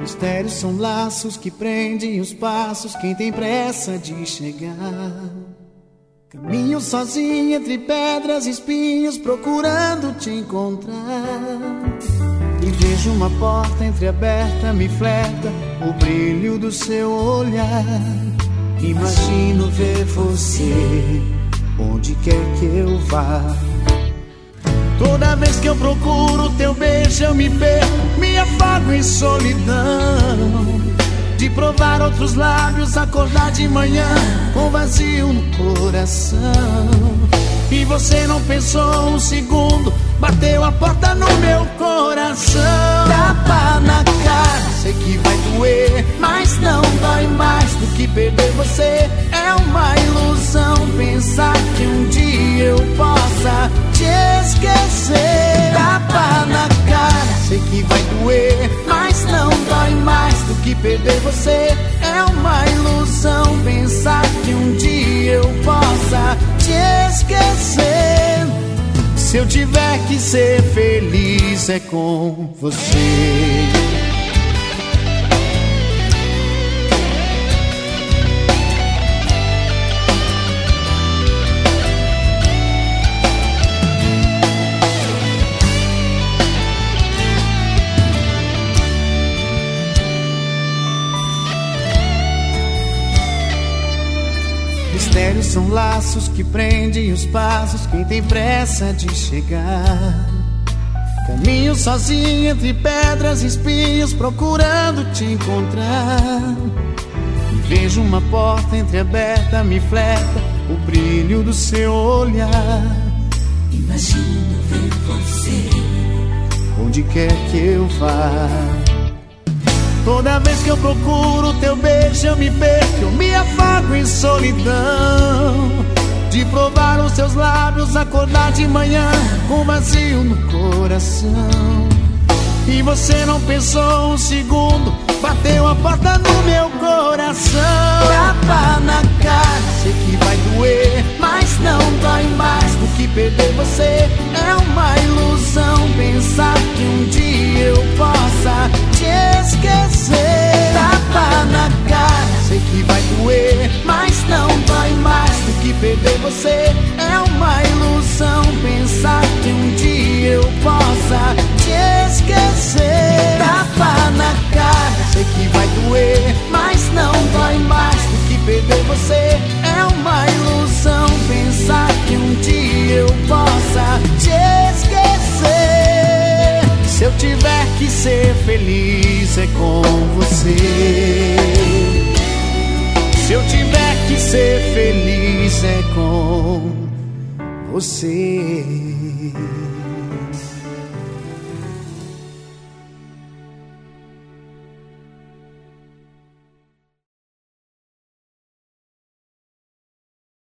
Mistérios são laços que prendem os passos, quem tem pressa de chegar. Caminho sozinho entre pedras e espinhos, procurando te encontrar. E vejo uma porta entreaberta, me flerta o brilho do seu olhar. Imagino ver você onde quer que eu vá. Toda vez que eu procuro teu beijo eu me perco, me afago em solidão. De provar outros lábios, acordar de manhã com vazio no coração. E você não pensou um segundo, bateu a porta no meu coração. Tapa na cara, sei que vai doer, mas não dói mais do que perder você. É uma ilusão pensar que um dia eu possa te esquecer. Tapa na cara, sei que vai doer, mas não dói mais do que perder você. É uma ilusão pensar que um dia eu possa te esquecer. Se eu tiver que ser feliz é com você. Mistérios são laços que prendem os passos, quem tem pressa de chegar. Caminho sozinho entre pedras e espinhos, procurando te encontrar. Vejo uma porta entreaberta, me flerta o brilho do seu olhar. Imagino ver você onde quer que eu vá. Toda vez que eu procuro teu beijo eu me perco, eu me afago em solidão. De provar os seus lábios, acordar de manhã com vazio no coração. E você não pensou um segundo, bateu a porta no meu coração. Tapa na cara, sei que vai doer, mas não dói mais do que perder você. É uma ilusão pensar que um dia eu possa te esquecer. Tapa na cara, sei que vai doer, mas não dói mais do que perder você. É uma ilusão pensar que um dia eu possa te esquecer. Tapa na cara, sei que vai doer, mas não dói mais do que perder você. É uma ilusão pensar que um dia eu possa te esquecer. Se eu tiver que ser feliz é com você. Se eu tiver que ser feliz é com você.